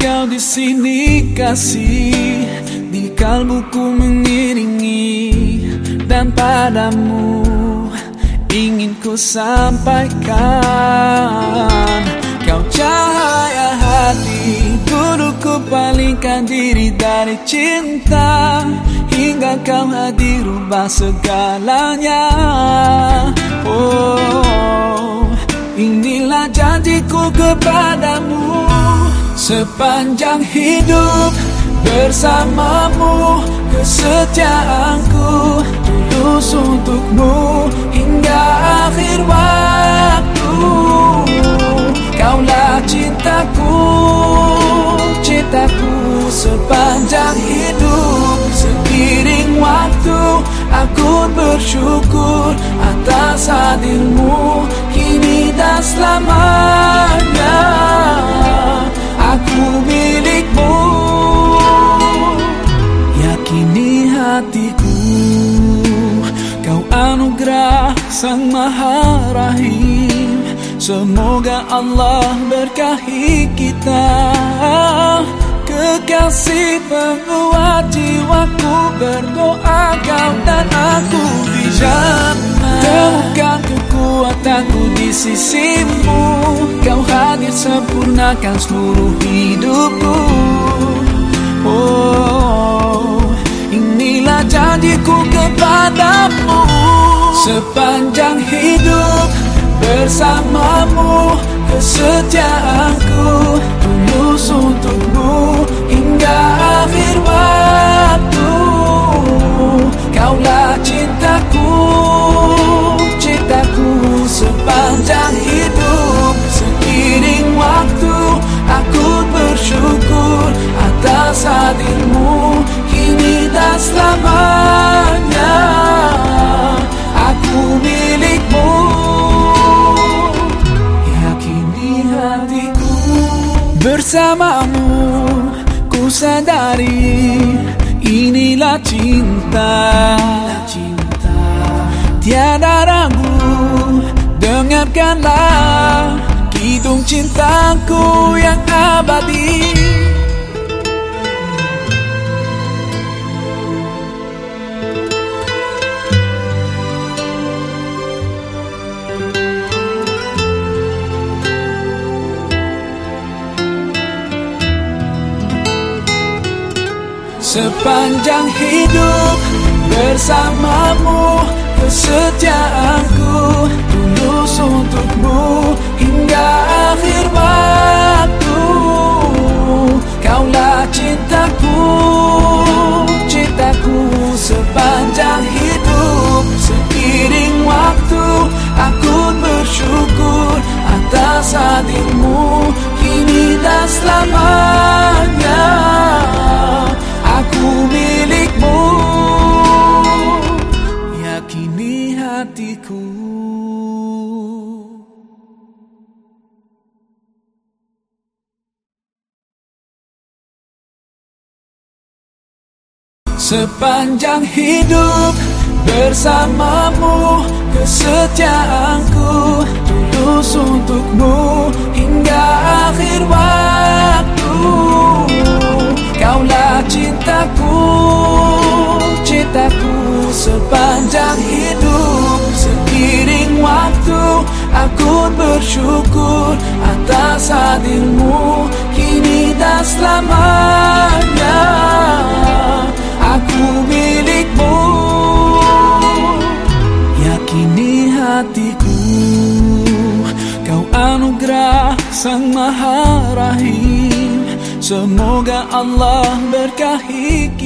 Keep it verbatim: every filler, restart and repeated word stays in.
Kau di sini kasih, di kalbuku mengiringi, dan padamu ingin ku sampaikan. Kau cahaya hati, dulu ku palingkan diri dari cinta, hingga kau hadir rubah segalanya. Oh, inilah janjiku kepadamu, sepanjang hidup bersamamu, kesetiaanku tulus untukmu hingga akhir waktu. Kaulah cintaku, cintaku sepanjang hidup. Seiring waktu aku bersyukur atas hadirmu kini dan selamanya. Aku milikmu, yakini hatiku. Kau anugerah Sang Maha Rahim, semoga Allah berkahi kita. Kekasih penguat jiwaku, berdoa kau dan aku di jannah. Temukan kekuatanku di sisimu, kau hadir sempurnakan seluruh hidupku. Oh, inilah janjiku kepadamu, sepanjang hidup bersamamu, kesetiaanku tulus untukmu hingga akhir waktu. Kaulah cintaku, cintaku sepanjang hidup. Seiring waktu aku bersyukur atas hadirmu kini dan selamanya. Aku milikmu, yakini hatiku. Bersamamu ku sadari inilah cinta, tiada ragu, dengarkanlah kidung cintaku yang abadi. Sepanjang hidup bersamamu, kesetiaanku tulus untukmu hingga akhir waktu. Kaulah cintaku, cintaku sepanjang hidup. Seiring waktu aku bersyukur atas hadirmu kini dan selamanya. Aku milikmu, yakini hatiku. Sepanjang hidup bersamamu, kesetiaanku tulus untukmu hingga akhir waktu. Kaulah cintaku, cintaku sepanjang hidup. Seiring waktu aku bersyukur atas hadirmu kini dan selamanya. Aku milikmu, yakini hatiku. Kau anugerah Sang Maha Rahim, semoga Allah berkahi